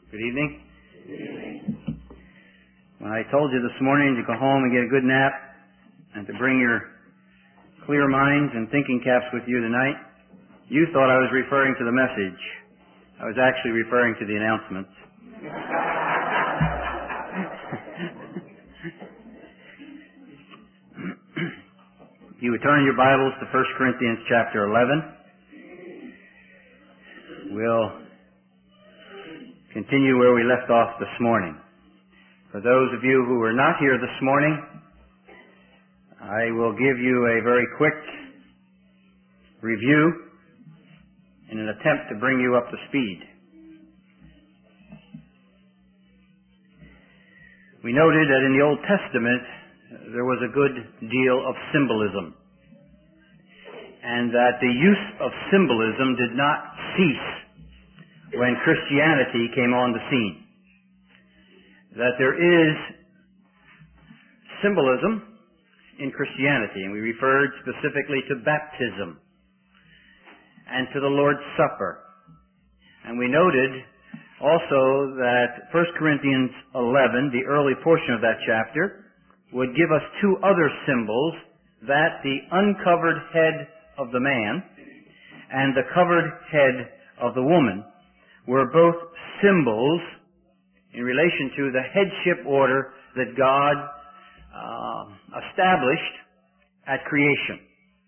Good evening. Good evening. When I told you this morning to go home and get a good nap and to bring your clear minds and thinking caps with you tonight, you thought I was referring to the message. I was actually referring to the announcements. You would turn your Bibles to 1 Corinthians chapter 11. We'll continue where we left off this morning. For those of you who were not here this morning, I will give you a very quick review in an attempt to bring you up to speed. We noted that in the Old Testament there was a good deal of symbolism, and that the use of symbolism did not cease when Christianity came on the scene. That there is symbolism in Christianity, and we referred specifically to baptism and to the Lord's Supper. And we noted also that 1 Corinthians 11, the early portion of that chapter, would give us two other symbols, that the uncovered head of the man and the covered head of the woman were both symbols in relation to the headship order that God established at creation.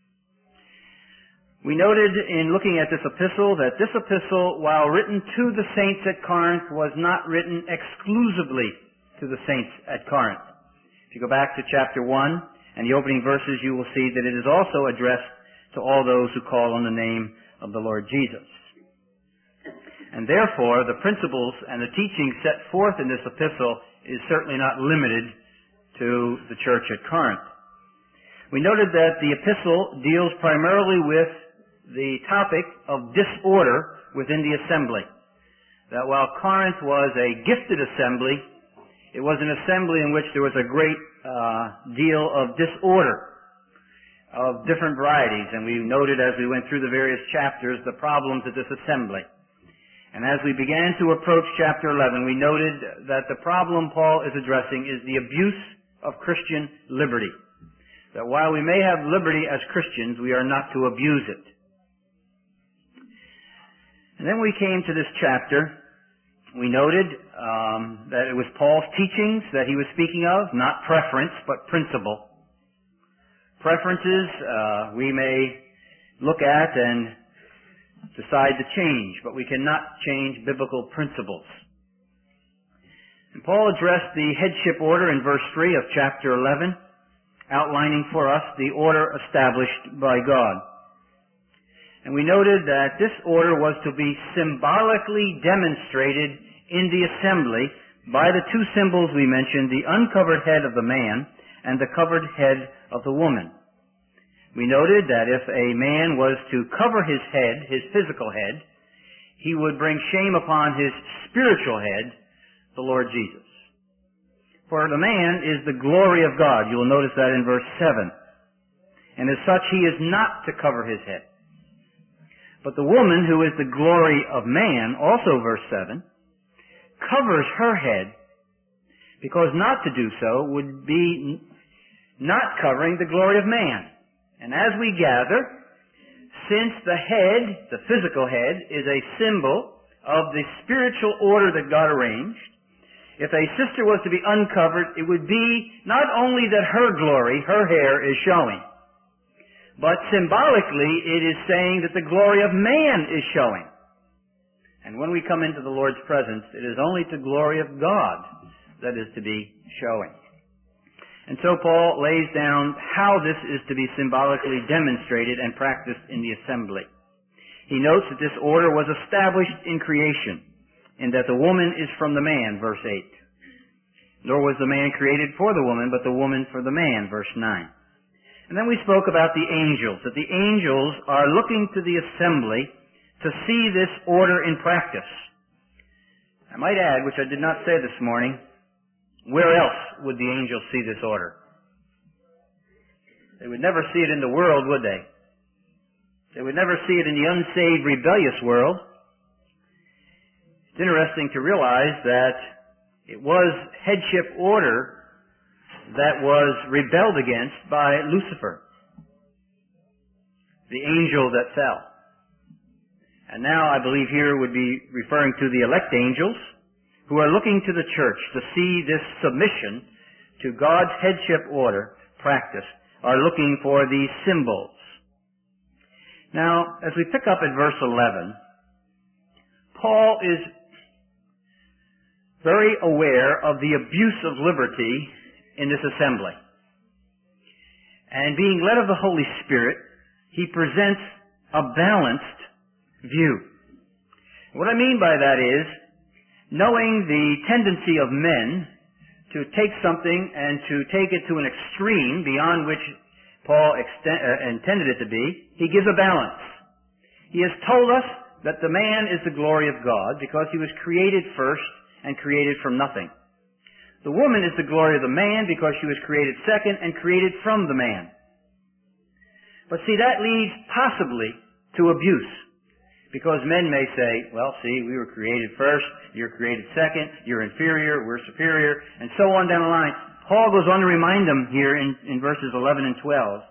We noted in looking at this epistle that this epistle, while written to the saints at Corinth, was not written exclusively to the saints at Corinth. If you go back to chapter 1 and the opening verses, you will see that it is also addressed to all those who call on the name of the Lord Jesus. And therefore, the principles and the teaching set forth in this epistle is certainly not limited to the church at Corinth. We noted that the epistle deals primarily with the topic of disorder within the assembly. That while Corinth was a gifted assembly, it was an assembly in which there was a great deal of disorder of different varieties. And we noted as we went through the various chapters the problems of this assembly. And as we began to approach chapter 11, we noted that the problem Paul is addressing is the abuse of Christian liberty. That while we may have liberty as Christians, we are not to abuse it. And then we came to this chapter. We noted that it was Paul's teachings that he was speaking of, not preference, but principle. Preferences we may look at and decide to change, but we cannot change biblical principles. And Paul addressed the headship order in verse 3 of chapter 11, outlining for us the order established by God. And we noted that this order was to be symbolically demonstrated in the assembly by the two symbols we mentioned, the uncovered head of the man and the covered head of the woman. We noted that if a man was to cover his head, his physical head, he would bring shame upon his spiritual head, the Lord Jesus. For the man is the glory of God. You will notice that in verse 7. And as such, he is not to cover his head. But the woman, who is the glory of man, also verse 7, covers her head, because not to do so would be not covering the glory of man. And as we gather, since the head, the physical head, is a symbol of the spiritual order that God arranged, if a sister was to be uncovered, it would be not only that her glory, her hair, is showing, but symbolically it is saying that the glory of man is showing. And when we come into the Lord's presence, it is only the glory of God that is to be showing. And so Paul lays down how this is to be symbolically demonstrated and practiced in the assembly. He notes that this order was established in creation, and that the woman is from the man, verse 8. Nor was the man created for the woman, but the woman for the man, verse 9. And then we spoke about the angels, that the angels are looking to the assembly to see this order in practice. I might add, which I did not say this morning, where else would the angels see this order? They would never see it in the world, would they? They would never see it in the unsaved, rebellious world. It's interesting to realize that it was headship order that was rebelled against by Lucifer, the angel that fell. And now I believe here would be referring to the elect angels who are looking to the church to see this submission to God's headship order practiced, are looking for these symbols. Now, as we pick up at verse 11, Paul is very aware of the abuse of liberty in this assembly. And being led of the Holy Spirit, he presents a balanced view. What I mean by that is, knowing the tendency of men to take something and to take it to an extreme beyond which Paul intended it to be, he gives a balance. He has told us that the man is the glory of God because he was created first and created from nothing. The woman is the glory of the man because she was created second and created from the man. But see, that leads possibly to abuse. Because men may say, well, see, we were created first, you're created second, you're inferior, we're superior, and so on down the line. Paul goes on to remind them here in verses 11 and 12.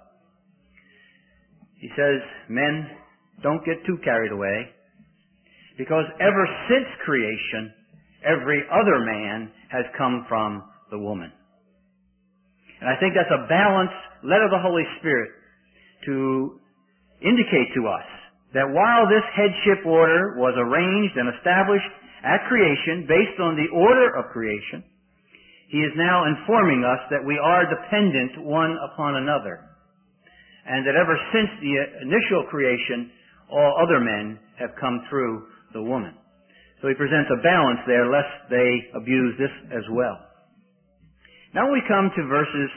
He says, men, don't get too carried away, because ever since creation, every other man has come from the woman. And I think that's a balance led of the Holy Spirit to indicate to us that while this headship order was arranged and established at creation based on the order of creation, he is now informing us that we are dependent one upon another, and that ever since the initial creation, all other men have come through the woman. So he presents a balance there, lest they abuse this as well. Now we come to verses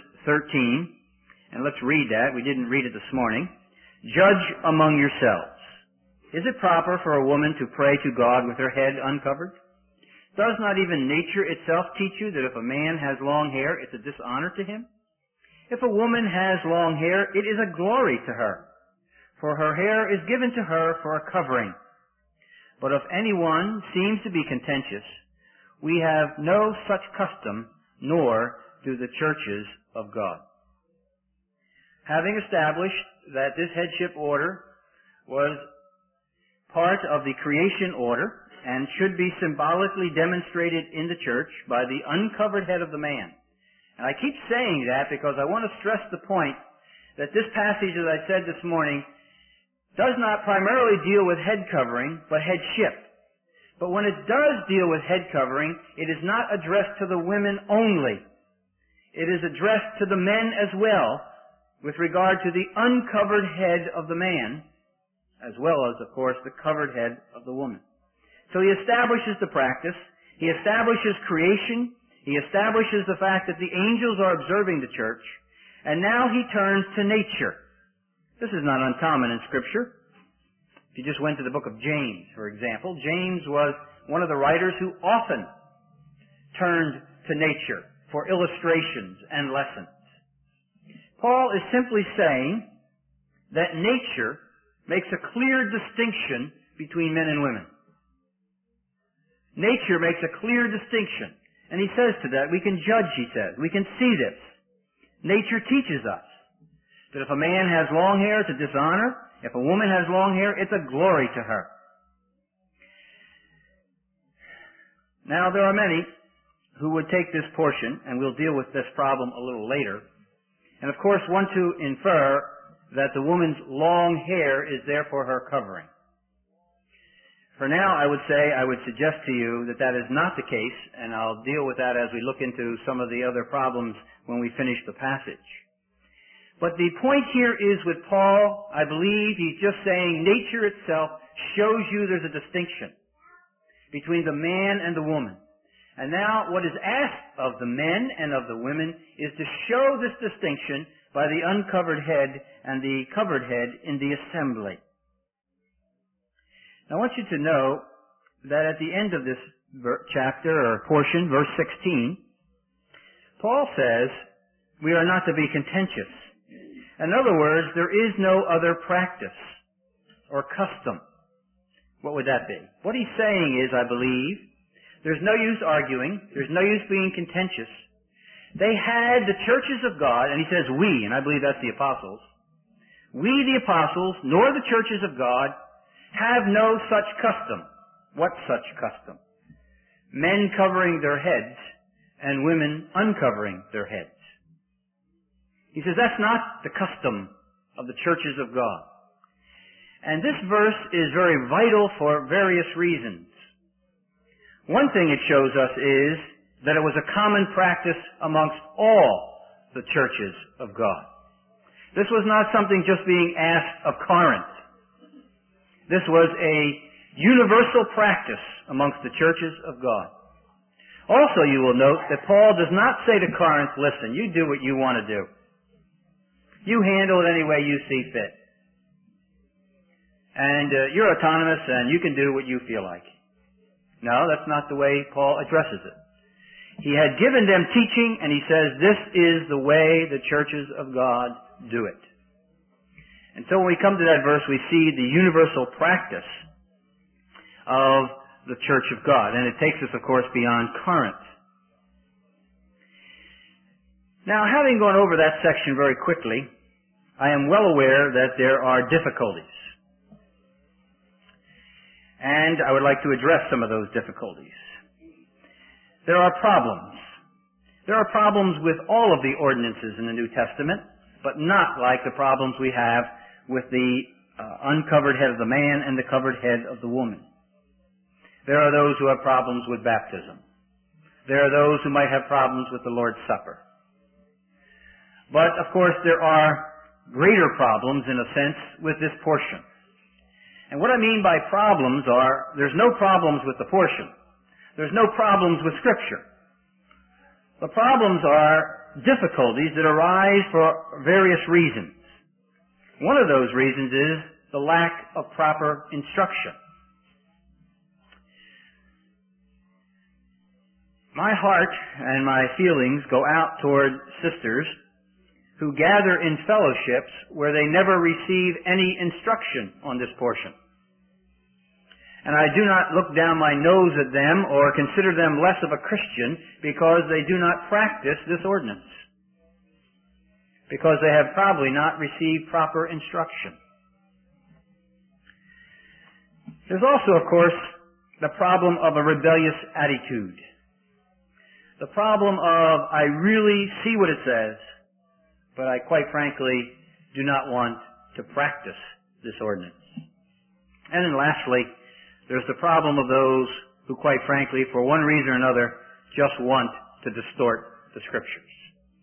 13, and let's read that. We didn't read it this morning. Judge among yourselves. Is it proper for a woman to pray to God with her head uncovered? Does not even nature itself teach you that if a man has long hair, it's a dishonor to him? If a woman has long hair, it is a glory to her, for her hair is given to her for a covering. But if anyone seems to be contentious, we have no such custom, nor do the churches of God. Having established that this headship order was part of the creation order and should be symbolically demonstrated in the church by the uncovered head of the man. And I keep saying that because I want to stress the point that this passage, as I said this morning, does not primarily deal with head covering, but headship. But when it does deal with head covering, it is not addressed to the women only. It is addressed to the men as well, with regard to the uncovered head of the man, as well as, of course, the covered head of the woman. So he establishes the practice, he establishes creation, he establishes the fact that the angels are observing the church, and now he turns to nature. This is not uncommon in Scripture. If you just went to the book of James, for example, James was one of the writers who often turned to nature for illustrations and lessons. Paul is simply saying that nature makes a clear distinction between men and women. Nature makes a clear distinction. And he says to that, we can judge, he says. We can see this. Nature teaches us that if a man has long hair, it's a dishonor. If a woman has long hair, it's a glory to her. Now, there are many who would take this portion, and we'll deal with this problem a little later, and of course want to infer that the woman's long hair is therefore her covering. For now, I would suggest to you that that is not the case, and I'll deal with that as we look into some of the other problems when we finish the passage. But the point here is with Paul, I believe he's just saying nature itself shows you there's a distinction between the man and the woman. And now what is asked of the men and of the women is to show this distinction by the uncovered head and the covered head in the assembly. Now I want you to know that at the end of this chapter or portion, verse 16, Paul says we are not to be contentious. In other words, there is no other practice or custom. What would that be? What he's saying is, I believe, there's no use arguing. There's no use being contentious. They had the churches of God, and he says we, and I believe that's the apostles. We, the apostles, nor the churches of God, have no such custom. What such custom? Men covering their heads and women uncovering their heads. He says that's not the custom of the churches of God. And this verse is very vital for various reasons. One thing it shows us is that it was a common practice amongst all the churches of God. This was not something just being asked of Corinth. This was a universal practice amongst the churches of God. Also, you will note that Paul does not say to Corinth, listen, you do what you want to do. You handle it any way you see fit. And you're autonomous and you can do what you feel like. No, that's not the way Paul addresses it. He had given them teaching, and he says this is the way the churches of God do it. And so when we come to that verse, we see the universal practice of the church of God. And it takes us, of course, beyond Corinth. Now, having gone over that section very quickly, I am well aware that there are difficulties. And I would like to address some of those difficulties. There are problems. There are problems with all of the ordinances in the New Testament, but not like the problems we have with the uncovered head of the man and the covered head of the woman. There are those who have problems with baptism. There are those who might have problems with the Lord's Supper. But, of course, there are greater problems, in a sense, with this portion. And what I mean by problems are, there's no problems with the portion. There's no problems with Scripture. The problems are difficulties that arise for various reasons. One of those reasons is the lack of proper instruction. My heart and my feelings go out toward sisters who gather in fellowships where they never receive any instruction on this portion. And I do not look down my nose at them or consider them less of a Christian because they do not practice this ordinance. Because they have probably not received proper instruction. There's also, of course, the problem of a rebellious attitude. The problem of, I really see what it says, but I quite frankly do not want to practice this ordinance. And then lastly, there's the problem of those who quite frankly, for one reason or another, just want to distort the Scriptures.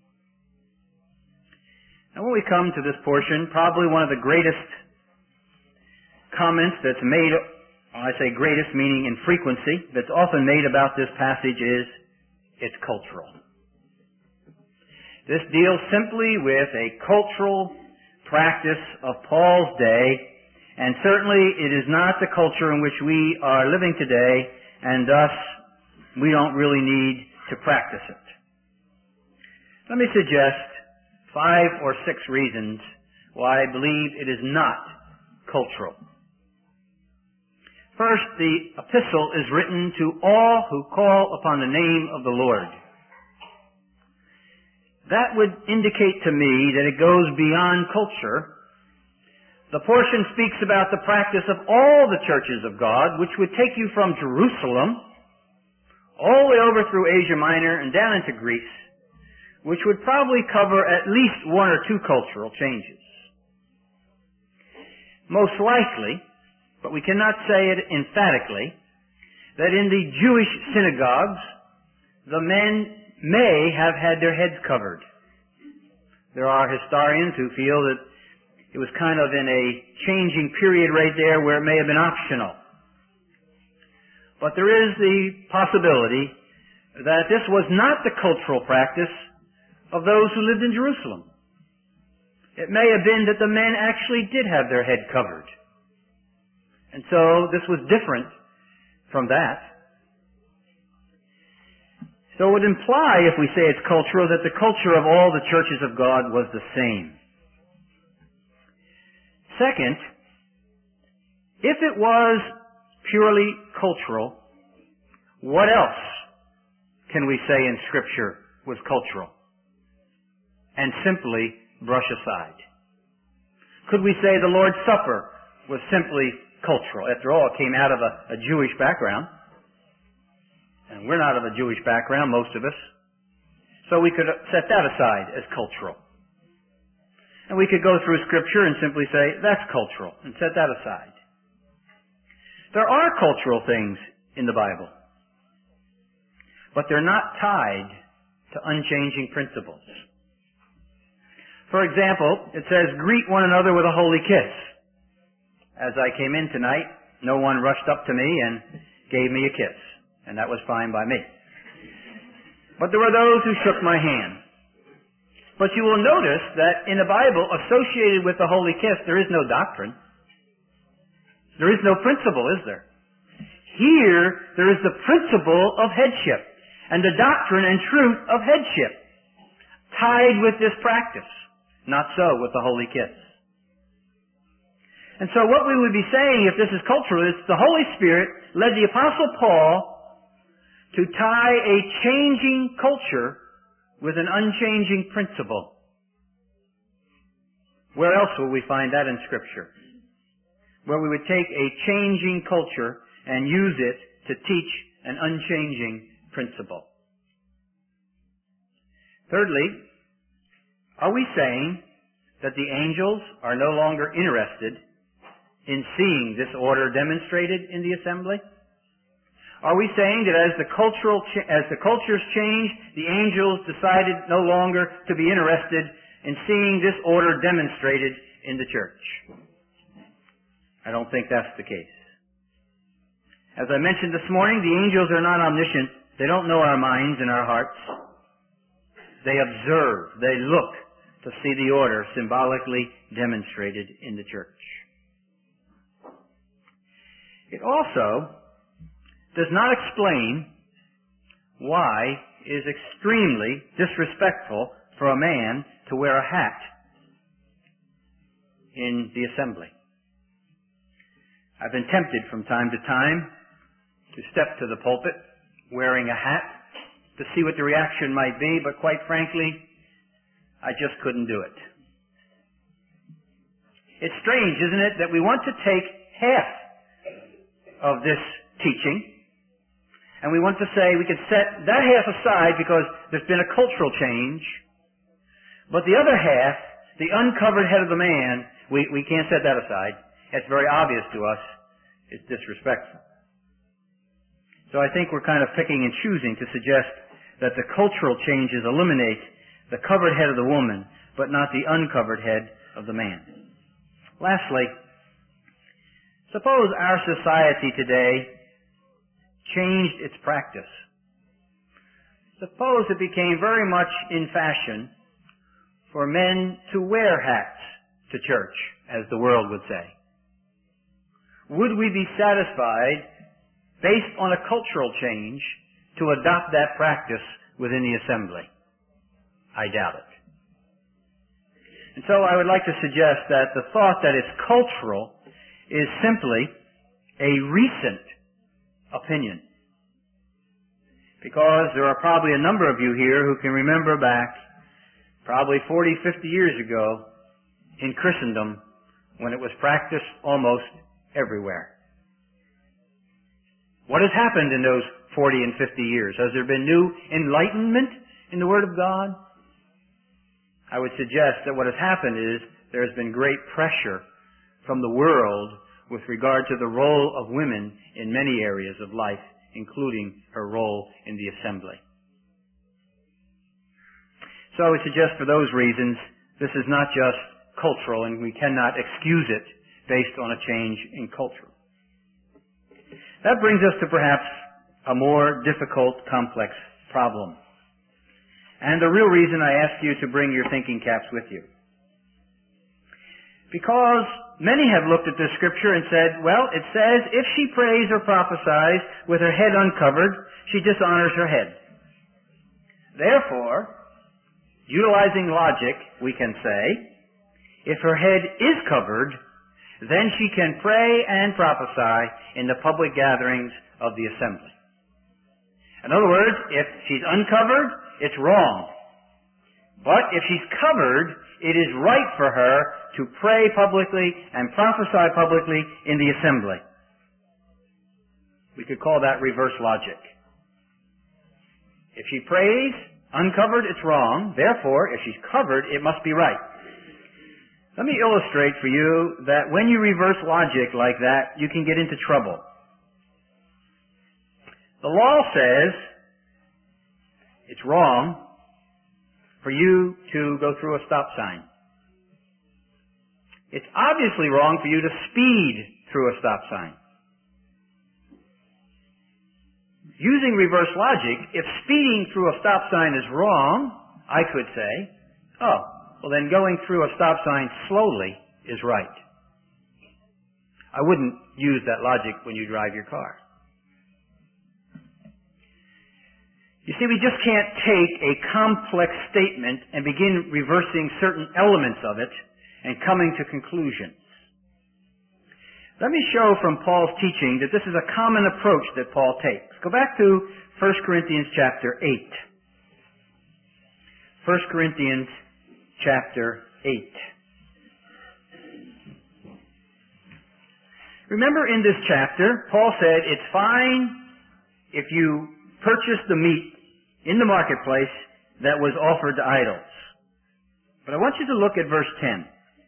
Now when we come to this portion, probably one of the greatest comments that's made, I say greatest meaning in frequency, that's often made about this passage is, it's cultural. This deals simply with a cultural practice of Paul's day, and certainly it is not the culture in which we are living today, and thus we don't really need to practice it. Let me suggest 5 or 6 reasons why I believe it is not cultural. First, the epistle is written to all who call upon the name of the Lord. That would indicate to me that it goes beyond culture. The portion speaks about the practice of all the churches of God, which would take you from Jerusalem all the way over through Asia Minor and down into Greece, which would probably cover at least 1 or 2 cultural changes. Most likely, but we cannot say it emphatically, that in the Jewish synagogues, the men may have had their heads covered. There are historians who feel that it was kind of in a changing period right there where it may have been optional. But there is the possibility that this was not the cultural practice of those who lived in Jerusalem. It may have been that the men actually did have their head covered. And so this was different from that. So it would imply, if we say it's cultural, that the culture of all the churches of God was the same. Second, if it was purely cultural, what else can we say in Scripture was cultural and simply brush aside? Could we say the Lord's Supper was simply cultural? After all, it came out of a Jewish background. And we're not of a Jewish background, most of us. So we could set that aside as cultural. And we could go through Scripture and simply say, that's cultural, and set that aside. There are cultural things in the Bible, but they're not tied to unchanging principles. For example, it says, greet one another with a holy kiss. As I came in tonight, no one rushed up to me and gave me a kiss, and that was fine by me. But there were those who shook my hand. But you will notice that in the Bible, associated with the holy kiss, there is no doctrine. There is no principle, is there? Here, there is the principle of headship and the doctrine and truth of headship tied with this practice. Not so with the holy kiss. And so what we would be saying if this is cultural is the Holy Spirit led the Apostle Paul to tie a changing culture with an unchanging principle. Where else will we find that in Scripture? Where we would take a changing culture and use it to teach an unchanging principle. Thirdly, are we saying that the angels are no longer interested in seeing this order demonstrated in the assembly? Are we saying that as the cultures changed, the angels decided no longer to be interested in seeing this order demonstrated in the church? I don't think that's the case. As I mentioned this morning, the angels are not omniscient. They don't know our minds and our hearts. They observe, they look to see the order symbolically demonstrated in the church. It also does not explain why it is extremely disrespectful for a man to wear a hat in the assembly. I've been tempted from time to time to step to the pulpit wearing a hat to see what the reaction might be, but quite frankly, I just couldn't do it. It's strange, isn't it, that we want to take half of this teaching and we want to say we can set that half aside because there's been a cultural change, but the other half, the uncovered head of the man, we can't set that aside. It's very obvious to us. It's disrespectful. So I think we're kind of picking and choosing to suggest that the cultural changes eliminate the covered head of the woman, but not the uncovered head of the man. Lastly, suppose our society today changed its practice. Suppose it became very much in fashion for men to wear hats to church, as the world would say. Would we be satisfied, based on a cultural change, to adopt that practice within the assembly? I doubt it. And so I would like to suggest that the thought that it's cultural is simply a recent opinion. Because there are probably a number of you here who can remember back probably 40, 50 years ago in Christendom when it was practiced almost everywhere. What has happened in those 40 and 50 years? Has there been new enlightenment in the Word of God? I would suggest that what has happened is there has been great pressure from the world with regard to the role of women in many areas of life, including her role in the assembly. So I would suggest for those reasons, this is not just cultural, and we cannot excuse it based on a change in culture. That brings us to perhaps a more difficult, complex problem. And the real reason I ask you to bring your thinking caps with you. Because many have looked at this scripture and said, well, it says if she prays or prophesies with her head uncovered, she dishonors her head. Therefore, utilizing logic, we can say, if her head is covered, then she can pray and prophesy in the public gatherings of the assembly. In other words, if she's uncovered, it's wrong. But if she's covered, it is right for her to pray publicly and prophesy publicly in the assembly. We could call that reverse logic. If she prays uncovered, it's wrong. Therefore, if she's covered, it must be right. Let me illustrate for you that when you reverse logic like that, you can get into trouble. The law says it's wrong for you to go through a stop sign. It's obviously wrong for you to speed through a stop sign. Using reverse logic, if speeding through a stop sign is wrong, I could say, oh, well then going through a stop sign slowly is right. I wouldn't use that logic when you drive your car. You see, we just can't take a complex statement and begin reversing certain elements of it and coming to conclusions. Let me show from Paul's teaching that this is a common approach that Paul takes. Go back to 1 Corinthians chapter 8. 1 Corinthians chapter 8. Remember in this chapter, Paul said it's fine if you purchase the meat in the marketplace that was offered to idols. But I want you to look at verse 10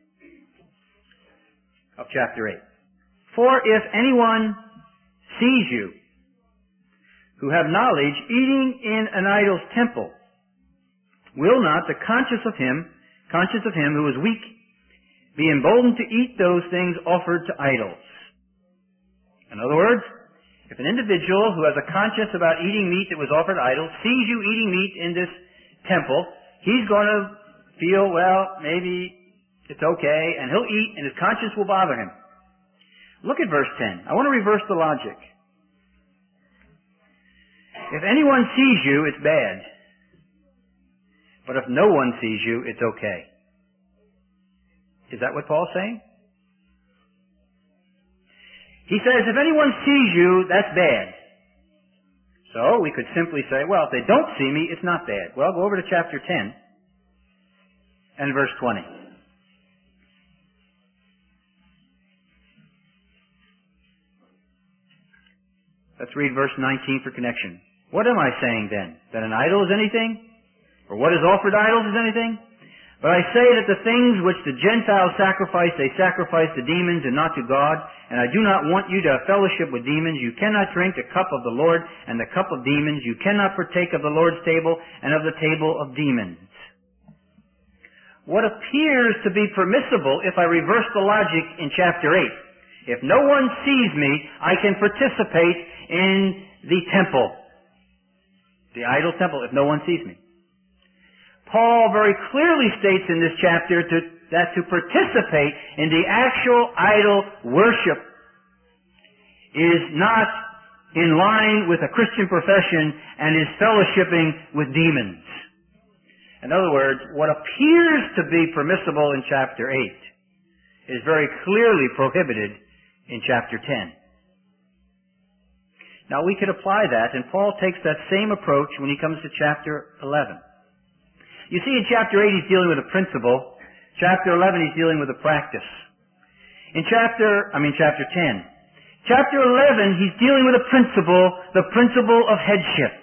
of chapter 8. For if anyone sees you who have knowledge eating in an idol's temple, will not the conscience of him who is weak be emboldened to eat those things offered to idols? In other words, if an individual who has a conscience about eating meat that was offered to idols sees you eating meat in this temple, he's going to feel, well, maybe it's okay, and he'll eat, and his conscience will bother him. Look at verse 10. I want to reverse the logic. If anyone sees you, it's bad. But if no one sees you, it's okay. Is that what Paul's saying? He says, if anyone sees you, that's bad. So we could simply say, well, if they don't see me, it's not bad. Well, go over to chapter 10 and verse 20. Let's read verse 19 for connection. What am I saying then? That an idol is anything? Or what is offered to idols is anything? But I say that the things which the Gentiles sacrifice, they sacrifice to demons and not to God. And I do not want you to have fellowship with demons. You cannot drink the cup of the Lord and the cup of demons. You cannot partake of the Lord's table and of the table of demons. What appears to be permissible if I reverse the logic in chapter 8. If no one sees me, I can participate in the temple. The idol temple, if no one sees me. Paul very clearly states in this chapter that to participate in the actual idol worship is not in line with a Christian profession and is fellowshipping with demons. In other words, what appears to be permissible in chapter 8 is very clearly prohibited in chapter 10. Now we could apply that, and Paul takes that same approach when he comes to chapter 11. You see, in chapter 8 he's dealing with a principle. Chapter 11 he's dealing with a practice. In chapter 10. Chapter 11 he's dealing with a principle, the principle of headship.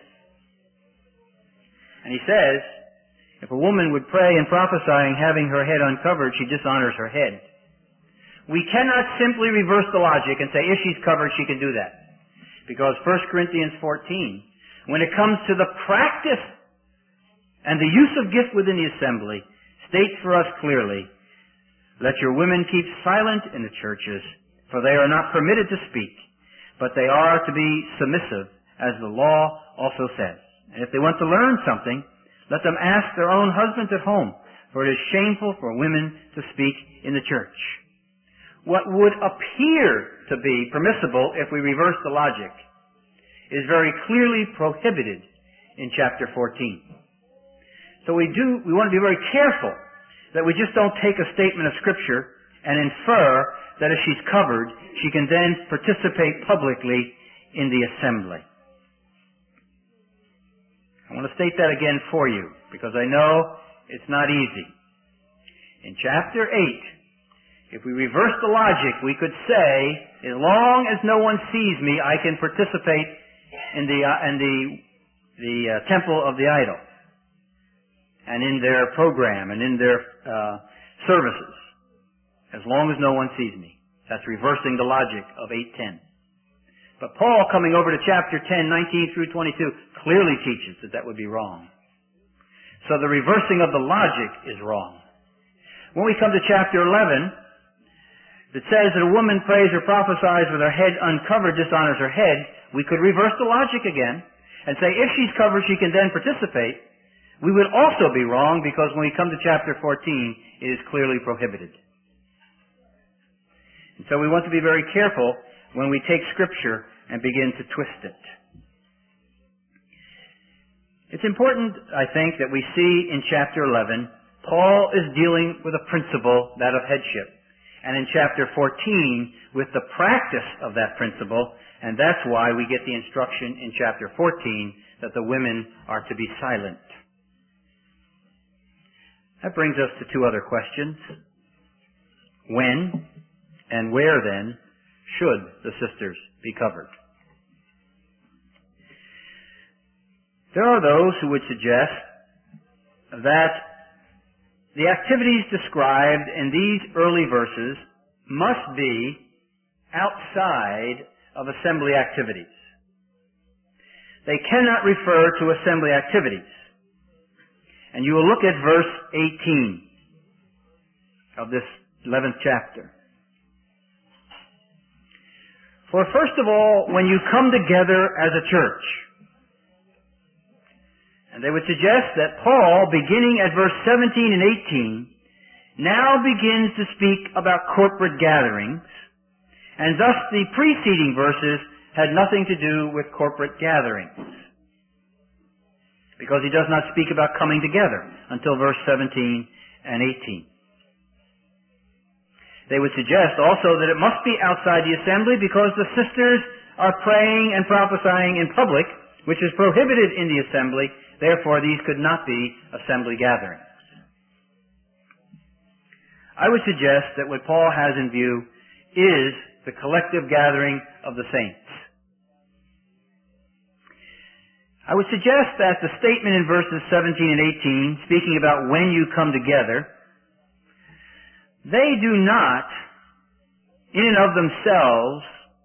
And he says, if a woman would pray and prophesying having her head uncovered, she dishonors her head. We cannot simply reverse the logic and say, if she's covered, she can do that. Because 1 Corinthians 14, when it comes to the practice and the use of gift within the assembly, states for us clearly, let your women keep silent in the churches, for they are not permitted to speak, but they are to be submissive, as the law also says. And if they want to learn something, let them ask their own husbands at home, for it is shameful for women to speak in the church. What would appear to be permissible if we reverse the logic is very clearly prohibited in chapter 14. So we want to be very careful that we just don't take a statement of Scripture and infer that if she's covered, she can then participate publicly in the assembly. I want to state that again for you, because I know it's not easy. In chapter 8, if we reverse the logic, we could say, as long as no one sees me, I can participate in the temple of the idol, and in their program, and in their services, as long as no one sees me. That's reversing the logic of 8:10. But Paul, coming over to chapter 10, 19 through 22, clearly teaches that that would be wrong. So the reversing of the logic is wrong. When we come to chapter 11, it says that a woman prays or prophesies with her head uncovered, dishonors her head. We could reverse the logic again and say if she's covered, she can then participate. We would also be wrong because when we come to chapter 14, it is clearly prohibited. And so we want to be very careful when we take Scripture and begin to twist it. It's important, I think, that we see in chapter 11, Paul is dealing with a principle, that of headship. And in chapter 14, with the practice of that principle, and that's why we get the instruction in chapter 14 that the women are to be silent. That brings us to two other questions. When and where then should the sisters be covered? There are those who would suggest that the activities described in these early verses must be outside of assembly activities. They cannot refer to assembly activities. And you will look at verse 18 of this 11th chapter. For first of all, when you come together as a church, and they would suggest that Paul, beginning at verse 17 and 18, now begins to speak about corporate gatherings, and thus the preceding verses had nothing to do with corporate gatherings, because he does not speak about coming together until verse 17 and 18. They would suggest also that it must be outside the assembly because the sisters are praying and prophesying in public, which is prohibited in the assembly. Therefore, these could not be assembly gatherings. I would suggest that what Paul has in view is the collective gathering of the saints. I would suggest that the statement in verses 17 and 18, speaking about when you come together, they do not, in and of themselves,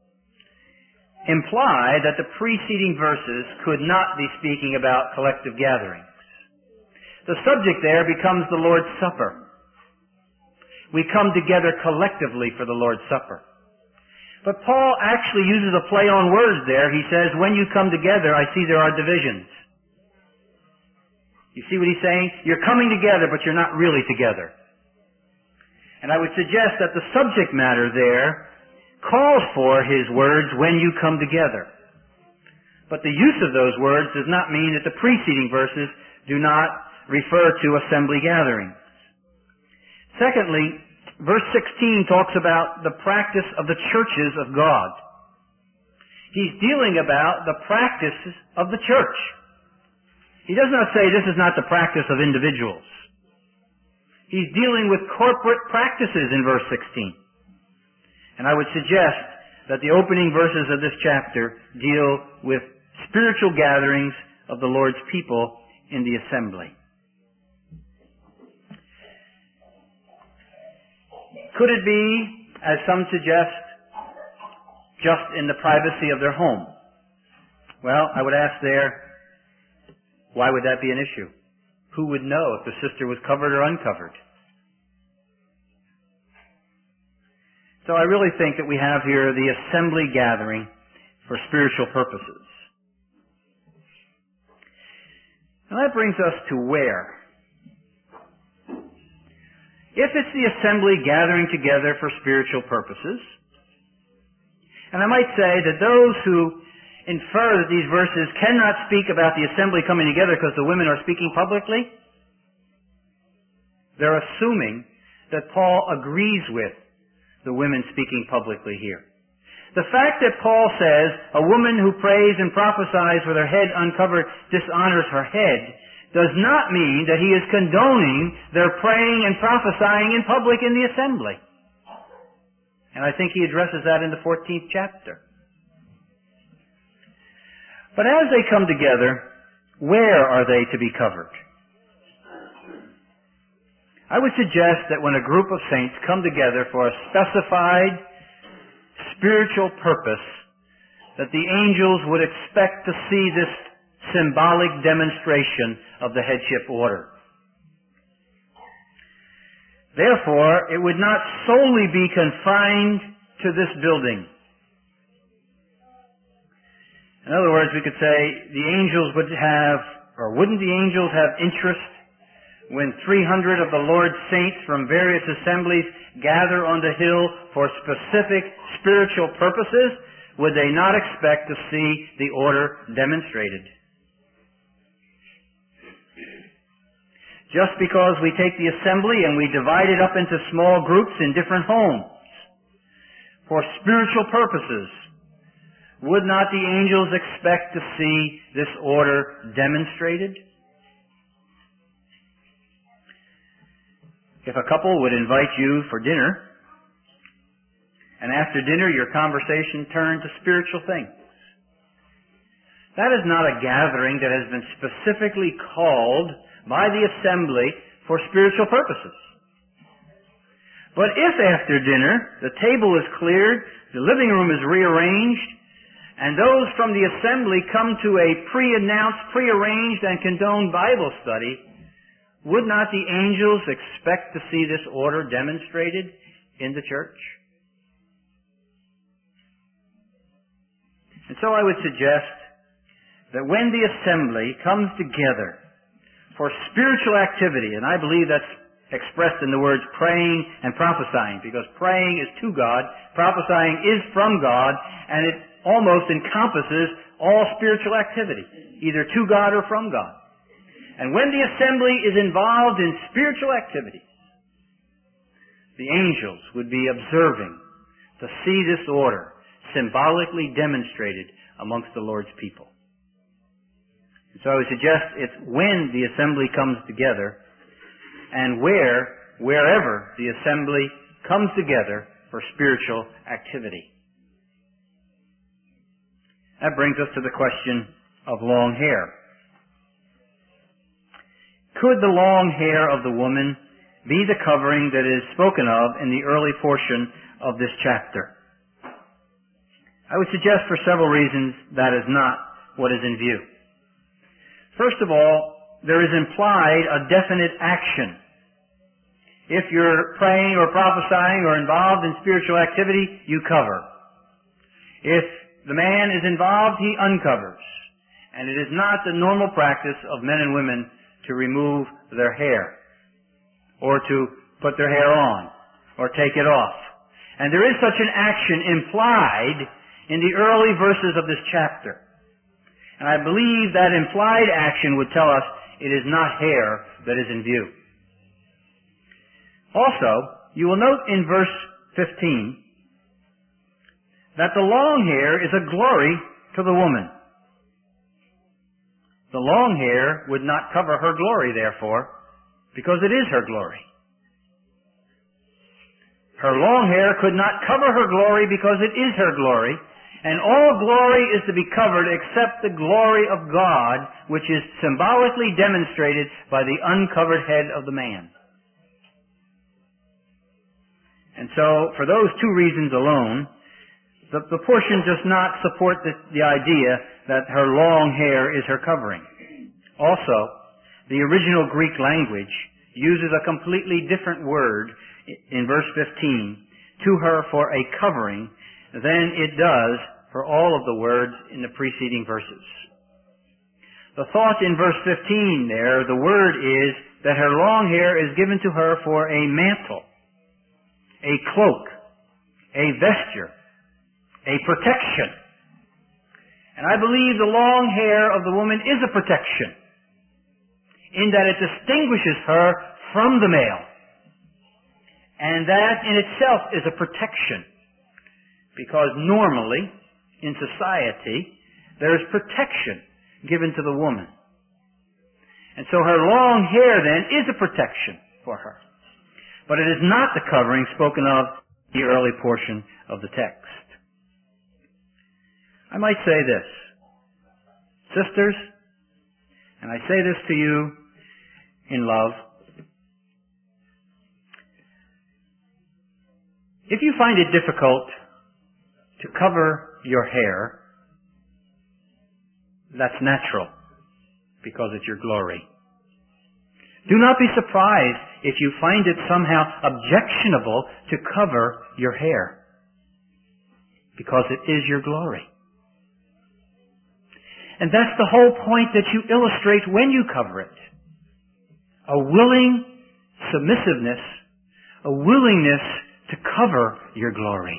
imply that the preceding verses could not be speaking about collective gatherings. The subject there becomes the Lord's Supper. We come together collectively for the Lord's Supper. But Paul actually uses a play on words there. He says, when you come together, I see there are divisions. You see what he's saying? You're coming together, but you're not really together. And I would suggest that the subject matter there calls for his words, when you come together. But the use of those words does not mean that the preceding verses do not refer to assembly gatherings. Secondly, verse 16 talks about the practice of the churches of God. He's dealing about the practices of the church. He does not say this is not the practice of individuals. He's dealing with corporate practices in verse 16. And I would suggest that the opening verses of this chapter deal with spiritual gatherings of the Lord's people in the assembly. Could it be, as some suggest, just in the privacy of their home? Well, I would ask there, why would that be an issue? Who would know if the sister was covered or uncovered? So I really think that we have here the assembly gathering for spiritual purposes. Now that brings us to where. If it's the assembly gathering together for spiritual purposes, and I might say that those who infer that these verses cannot speak about the assembly coming together because the women are speaking publicly, they're assuming that Paul agrees with the women speaking publicly here. The fact that Paul says a woman who prays and prophesies with her head uncovered dishonors her head does not mean that he is condoning their praying and prophesying in public in the assembly. And I think he addresses that in the 14th chapter. But as they come together, where are they to be covered? I would suggest that when a group of saints come together for a specified spiritual purpose, that the angels would expect to see this symbolic demonstration of the headship order. Therefore, it would not solely be confined to this building. In other words, we could say the angels would have, or wouldn't the angels have interest when 300 of the Lord's saints from various assemblies gather on the hill for specific spiritual purposes? Would they not expect to see the order demonstrated? Just because we take the assembly and we divide it up into small groups in different homes for spiritual purposes, would not the angels expect to see this order demonstrated? If a couple would invite you for dinner, and after dinner your conversation turned to spiritual things, that is not a gathering that has been specifically called by the assembly for spiritual purposes. But if after dinner the table is cleared, the living room is rearranged, and those from the assembly come to a pre-announced, pre-arranged, and condoned Bible study, would not the angels expect to see this order demonstrated in the church? And so I would suggest that when the assembly comes together for spiritual activity, and I believe that's expressed in the words praying and prophesying, because praying is to God, prophesying is from God, and it almost encompasses all spiritual activity, either to God or from God. And when the assembly is involved in spiritual activities, the angels would be observing to see this order symbolically demonstrated amongst the Lord's people. And so I would suggest it's when the assembly comes together and wherever the assembly comes together for spiritual activity. That brings us to the question of long hair. Could the long hair of the woman be the covering that is spoken of in the early portion of this chapter? I would suggest for several reasons that is not what is in view. First of all, there is implied a definite action. If you're praying or prophesying or involved in spiritual activity, you cover. If the man is involved, he uncovers. And it is not the normal practice of men and women to remove their hair, or to put their hair on, or take it off. And there is such an action implied in the early verses of this chapter. And I believe that implied action would tell us it is not hair that is in view. Also, you will note in verse 15 that the long hair is a glory to the woman. The long hair would not cover her glory, therefore, because it is her glory. Her long hair could not cover her glory because it is her glory, and all glory is to be covered except the glory of God, which is symbolically demonstrated by the uncovered head of the man. And so, for those two reasons alone, the portion does not support the idea that her long hair is her covering. Also, the original Greek language uses a completely different word in verse 15 to her for a covering than it does for all of the words in the preceding verses. The thought in verse 15 there, the word is that her long hair is given to her for a mantle, a cloak, a vesture, a protection. And I believe the long hair of the woman is a protection in that it distinguishes her from the male And that in itself is a protection. Because normally, in society, there is protection given to the woman. And so her long hair then is a protection for her. But it is not the covering spoken of in the early portion of the text. I might say this. Sisters, and I say this to you in love, if you find it difficult to cover your hair, that's natural, because it's your glory. Do not be surprised if you find it somehow objectionable to cover your hair, because it is your glory. And that's the whole point that you illustrate when you cover it. A willing submissiveness, a willingness to cover your glory.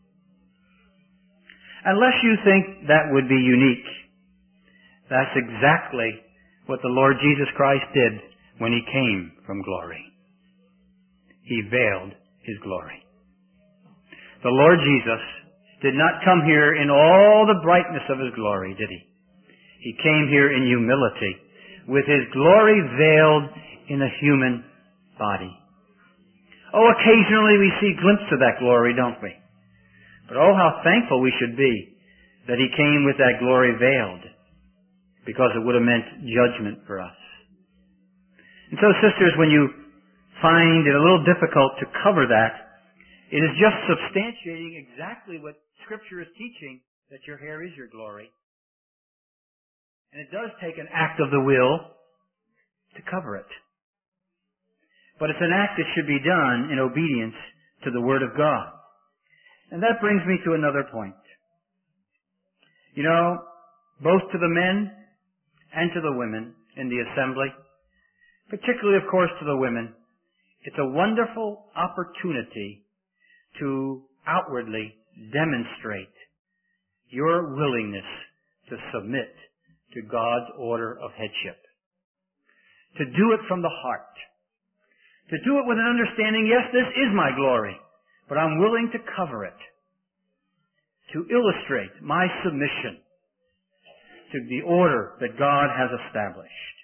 Unless you think that would be unique, that's exactly what the Lord Jesus Christ did when He came from glory. He veiled His glory. The Lord Jesus did not come here in all the brightness of His glory, did He? He came here in humility, with His glory veiled in a human body. Oh, occasionally we see glimpses of that glory, don't we? But oh, how thankful we should be that He came with that glory veiled, because it would have meant judgment for us. And so, sisters, when you find it a little difficult to cover that, it is just substantiating exactly what Scripture is teaching, that your hair is your glory. And it does take an act of the will to cover it. But it's an act that should be done in obedience to the Word of God. And that brings me to another point. You know, both to the men and to the women in the assembly, particularly, of course, to the women, it's a wonderful opportunity to outwardly demonstrate your willingness to submit to God's order of headship. To do it from the heart. To do it with an understanding, yes, this is my glory, but I'm willing to cover it. To illustrate my submission to the order that God has established.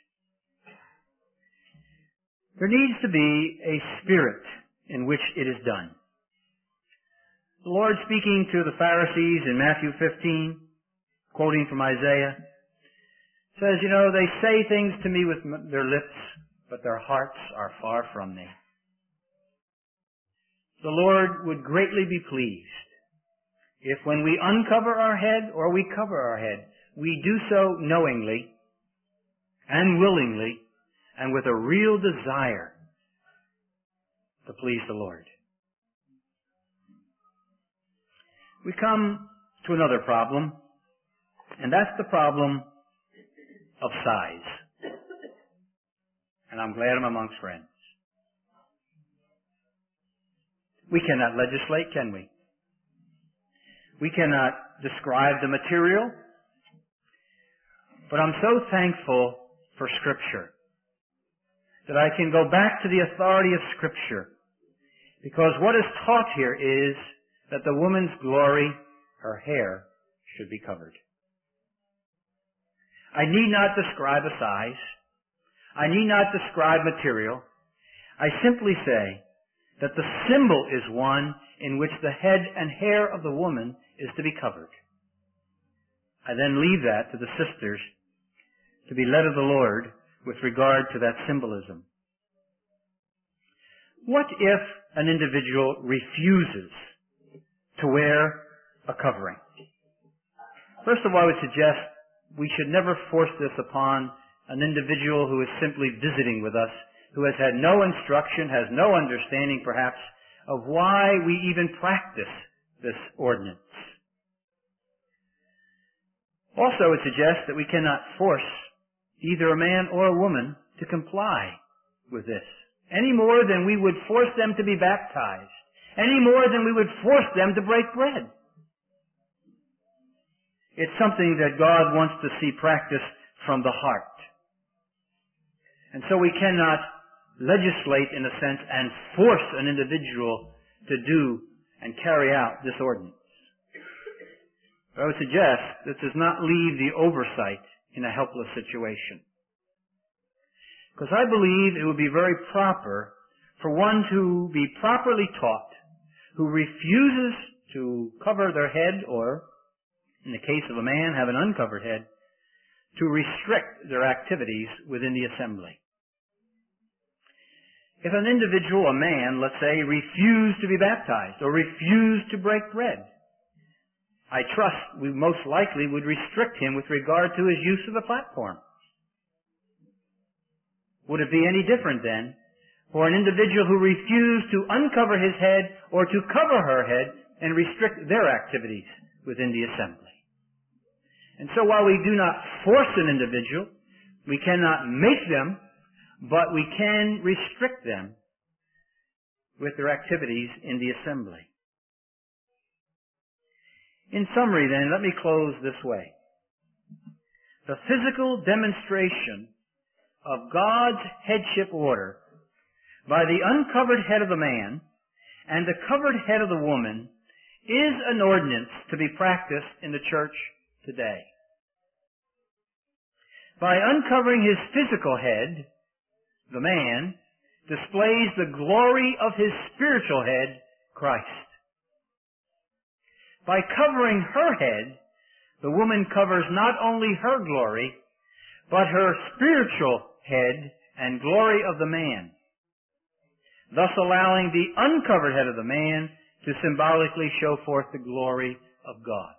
There needs to be a spirit in which it is done. The Lord, speaking to the Pharisees in Matthew 15, quoting from Isaiah, says, you know, they say things to me with their lips, but their hearts are far from me. The Lord would greatly be pleased if when we uncover our head or we cover our head, we do so knowingly and willingly and with a real desire to please the Lord. We come to another problem, and that's the problem of size. And I'm glad I'm amongst friends. We cannot legislate, can we? We cannot describe the material. But I'm so thankful for Scripture that I can go back to the authority of Scripture, because what is taught here is that the woman's glory, her hair, should be covered. I need not describe a size. I need not describe material. I simply say that the symbol is one in which the head and hair of the woman is to be covered. I then leave that to the sisters to be led of the Lord with regard to that symbolism. What if an individual refuses to wear a covering? First of all, I would suggest we should never force this upon an individual who is simply visiting with us, who has had no instruction, has no understanding perhaps of why we even practice this ordinance. Also, I would suggest that we cannot force either a man or a woman to comply with this, any more than we would force them to be baptized, any more than we would force them to break bread. It's something that God wants to see practiced from the heart. And so we cannot legislate, in a sense, and force an individual to do and carry out this ordinance. But I would suggest this does not leave the oversight in a helpless situation. Because I believe it would be very proper for one to be properly taught who refuses to cover their head, or, in the case of a man, have an uncovered head, to restrict their activities within the assembly. If an individual, a man, let's say, refused to be baptized or refused to break bread, I trust we most likely would restrict him with regard to his use of the platform. Would it be any different then for an individual who refused to uncover his head or to cover her head and restrict their activities within the assembly? And so while we do not force an individual, we cannot make them, but we can restrict them with their activities in the assembly. In summary then, let me close this way. The physical demonstration of God's headship order by the uncovered head of the man and the covered head of the woman is an ordinance to be practiced in the church today. By uncovering his physical head, the man displays the glory of his spiritual head, Christ. By covering her head, the woman covers not only her glory, but her spiritual head and glory of the man, thus allowing the uncovered head of the man to symbolically show forth the glory of God.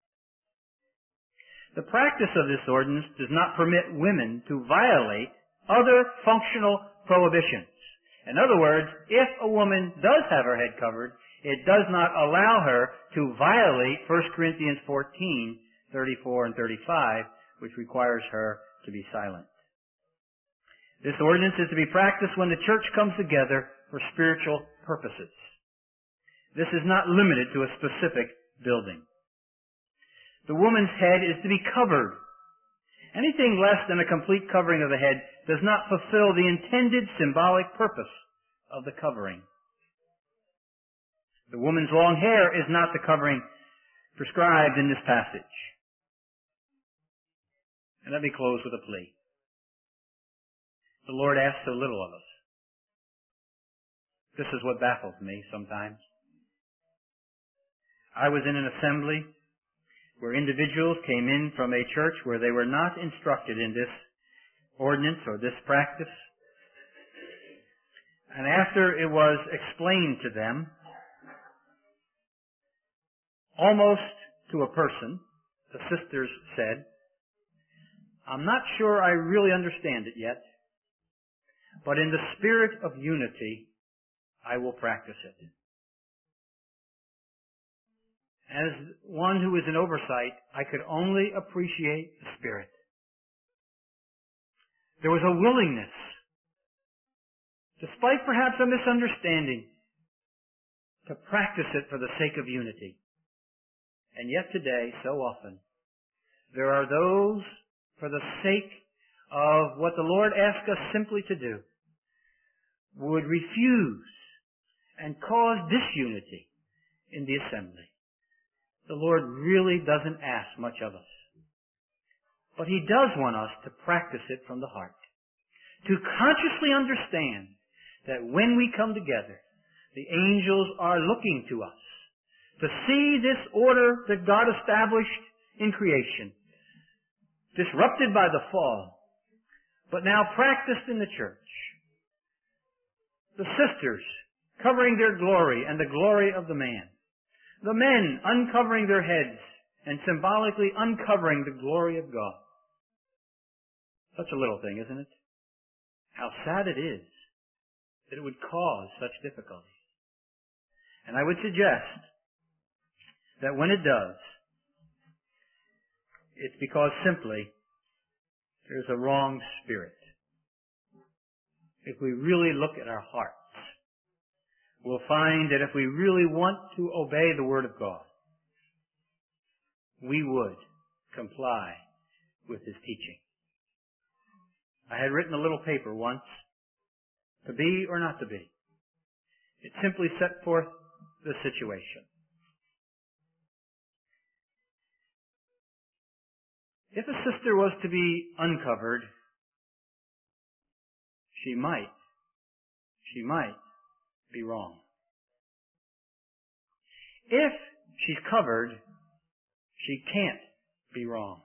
The practice of this ordinance does not permit women to violate other functional prohibitions. In other words, if a woman does have her head covered, it does not allow her to violate 1 Corinthians 14, 34 and 35, which requires her to be silent. This ordinance is to be practiced when the church comes together for spiritual purposes. This is not limited to a specific building. The woman's head is to be covered. Anything less than a complete covering of the head does not fulfill the intended symbolic purpose of the covering. The woman's long hair is not the covering prescribed in this passage. And let me close with a plea. The Lord asks so little of us. This is what baffles me sometimes. I was in an assembly where individuals came in from a church where they were not instructed in this ordinance or this practice. And after it was explained to them, almost to a person, the sisters said, "I'm not sure I really understand it yet, but in the spirit of unity, I will practice it." As one who is in oversight, I could only appreciate the spirit. There was a willingness, despite perhaps a misunderstanding, to practice it for the sake of unity. And yet today, so often, there are those, for the sake of what the Lord asks us simply to do, would refuse and cause disunity in the assembly. The Lord really doesn't ask much of us. But He does want us to practice it from the heart. To consciously understand that when we come together, the angels are looking to us to see this order that God established in creation, disrupted by the fall, but now practiced in the church. The sisters covering their glory and the glory of the man. The men uncovering their heads and symbolically uncovering the glory of God. Such a little thing, isn't it? How sad it is that it would cause such difficulties. And I would suggest that when it does, it's because simply there's a wrong spirit. If we really look at our hearts, we'll find that if we really want to obey the Word of God, we would comply with His teaching. I had written a little paper once to be or not to be. It simply set forth the situation. If a sister was to be uncovered, she might be wrong. If she's covered, she can't be wrong.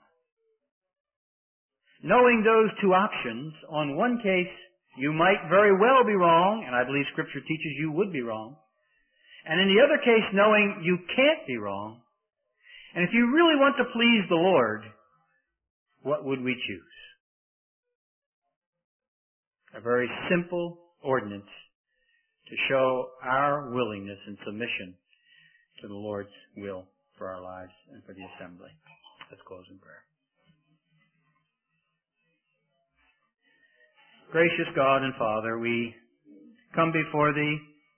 Knowing those two options, on one case, you might very well be wrong, and I believe Scripture teaches you would be wrong. And in the other case, knowing you can't be wrong, and if you really want to please the Lord, what would we choose? A very simple ordinance to show our willingness and submission to the Lord's will for our lives and for the assembly. Let's close in prayer. Gracious God and Father, we come before Thee.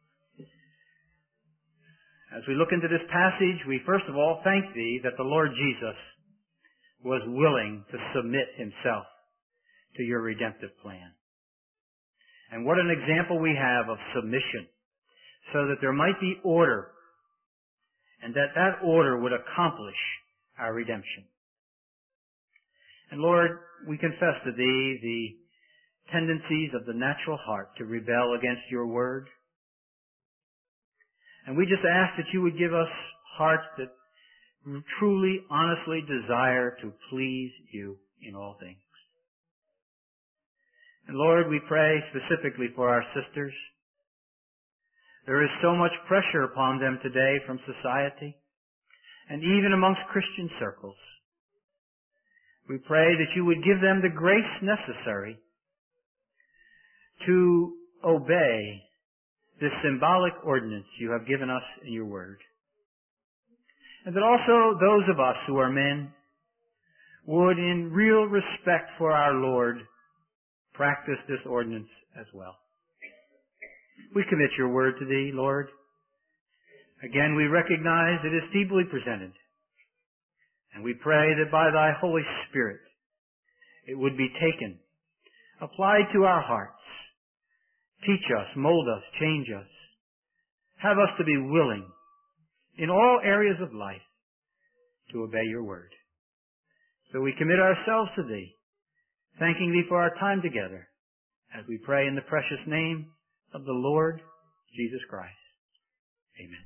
As we look into this passage, we first of all thank Thee that the Lord Jesus was willing to submit Himself to Your redemptive plan. And what an example we have of submission, so that there might be order, and that that order would accomplish our redemption. And Lord, we confess to Thee the tendencies of the natural heart to rebel against Your word. And we just ask that You would give us hearts that truly, honestly desire to please You in all things. And Lord, we pray specifically for our sisters. There is so much pressure upon them today from society and even amongst Christian circles. We pray that You would give them the grace necessary to obey this symbolic ordinance You have given us in Your word. And that also those of us who are men would, in real respect for our Lord, practice this ordinance as well. We commit Your word to Thee, Lord. Again, we recognize it is feebly presented. And we pray that by Thy Holy Spirit it would be taken, applied to our hearts. Teach us, mold us, change us. Have us to be willing in all areas of life to obey Your word. So we commit ourselves to Thee, thanking Thee for our time together as we pray in the precious name of the Lord Jesus Christ. Amen.